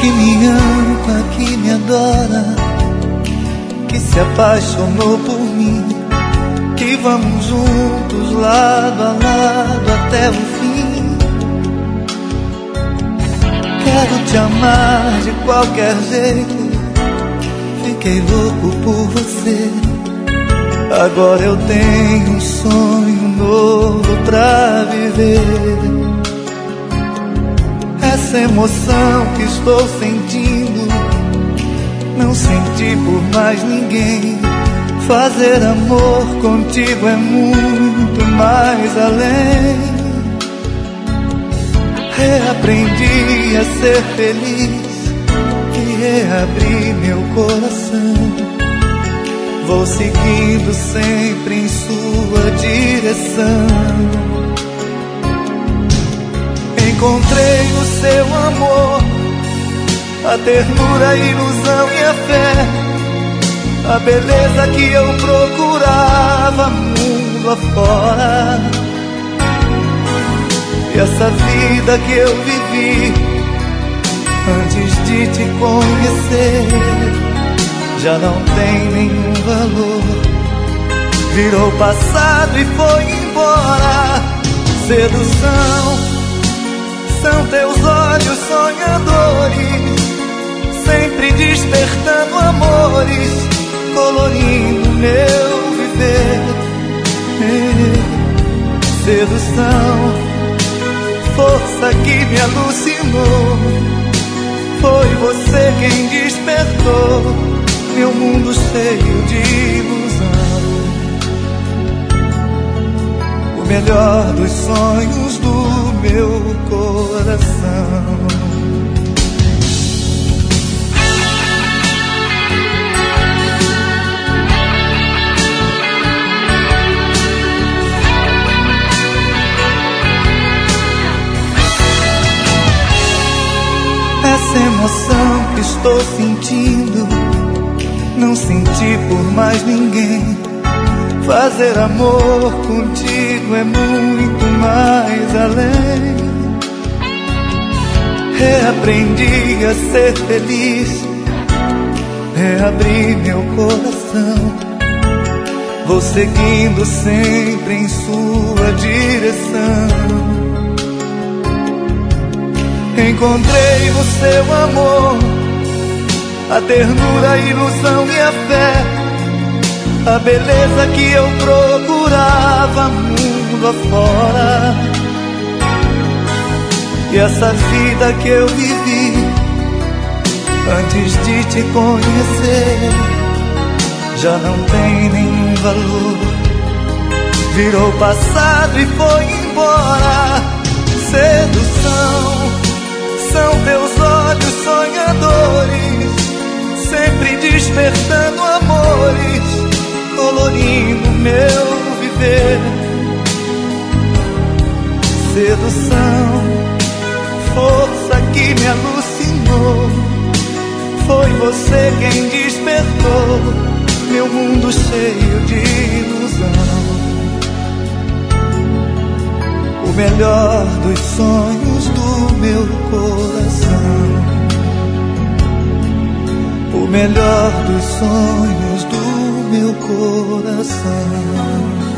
que me ama, que me adora, que se apaixonou por mim, que vamos juntos lado a lado até o fim. Quero te amar de qualquer jeito, fiquei louco por você. Agora eu tenho um sonho novo pra viver. Essa emoção que estou sentindo, não senti por mais ninguém. Fazer amor contigo é muito mais além. Reaprendi a ser feliz e reabri meu coração. Vou seguindo sempre em sua direção. Encontrei no seu amor a ternura, a ilusão e a fé, a beleza que eu procurava mundo afora. E essa vida que eu vivi antes de te conhecer já não tem nenhum valor. Virou passado e foi embora. Sedução são teus olhos sonhadores, sempre despertando amores, colorindo meu viver. Sedução, força que me alucinou, foi você quem despertou meu mundo cheio de ilusão. O melhor dos sonhos do meu coração. Essa emoção que estou sentindo, não senti por mais ninguém. Fazer amor contigo é muito mais além. Reaprendi a ser feliz, reabri meu coração. Vou seguindo sempre em sua direção. Encontrei no seu amor a ternura, a ilusão e a fé, a beleza que eu procurava mundo afora. E essa vida que eu vivi antes de te conhecer já não tem nenhum valor. Virou passado e foi embora. Sedução são teus olhos sonhadores, sempre despertando amores, colorindo meu viver. Sedução, força que me alucinou, foi você quem despertou meu mundo cheio de ilusão. O melhor dos sonhos do meu coração. O melhor dos sonhos do meu coração.